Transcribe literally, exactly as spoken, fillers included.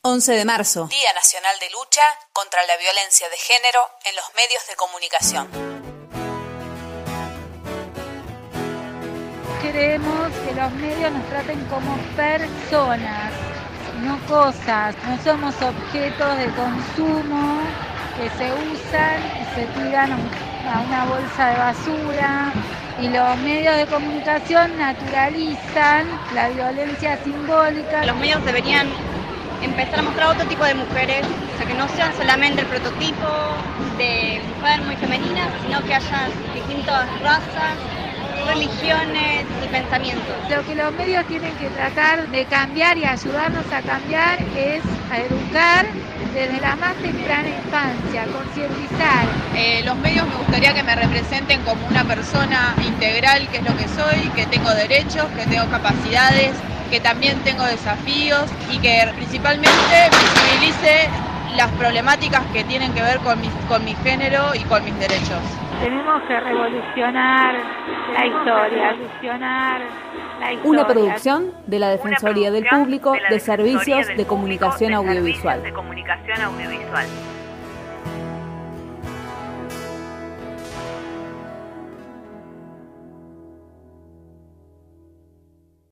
once de marzo, Día Nacional de Lucha contra la Violencia de Género en los Medios de Comunicación. Queremos que los medios nos traten como personas, no cosas. No somos objetos de consumo que se usan y se tiran a una bolsa de basura. Y los medios de comunicación naturalizan la violencia simbólica. Los medios deberían empezar a mostrar otro tipo de mujeres, o sea, que no sean solamente el prototipo de mujer muy femenina, sino que haya distintas razas, religiones y pensamientos. Lo que los medios tienen que tratar de cambiar y ayudarnos a cambiar es a educar desde la más temprana infancia, concientizar. Eh, los medios me gustaría que me representen como una persona integral, que es lo que soy, que tengo derechos, que tengo capacidades, que también tengo desafíos y que principalmente visibilice las problemáticas que tienen que ver con mi, con mi género y con mis derechos. Tenemos que revolucionar la historia, revolucionar la historia. Una producción de la Defensoría del Público de Servicios de Comunicación Audiovisual. de Comunicación Audiovisual.